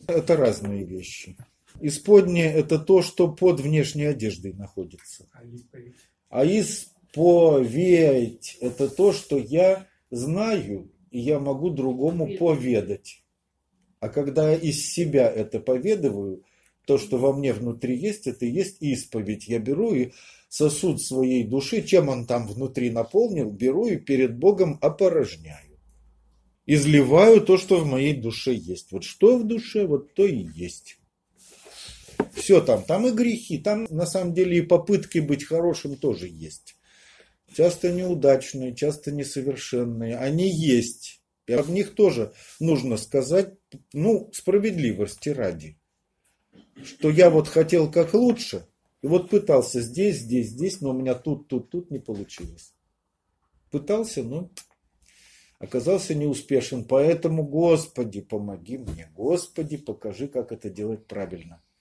Это разные вещи. Исподнее – это то, что под внешней одеждой находится. А исповедь – это то, что я знаю, и я могу другому поведать. А когда я из себя это поведываю, то, что во мне внутри есть, это и есть исповедь. Я беру и сосуд своей души, чем он там внутри наполнил, беру и перед Богом опорожняю. Изливаю то, что в моей душе есть. Вот что в душе, вот то и есть. Все там и грехи, там на самом деле и попытки быть хорошим тоже есть. Часто неудачные, часто несовершенные, они есть. И об них тоже нужно сказать, справедливости ради. Что я вот хотел как лучше, и вот пытался здесь, но у меня тут не получилось. Пытался, но оказался неуспешен. Поэтому, Господи, помоги мне. Господи, покажи, как это делать правильно.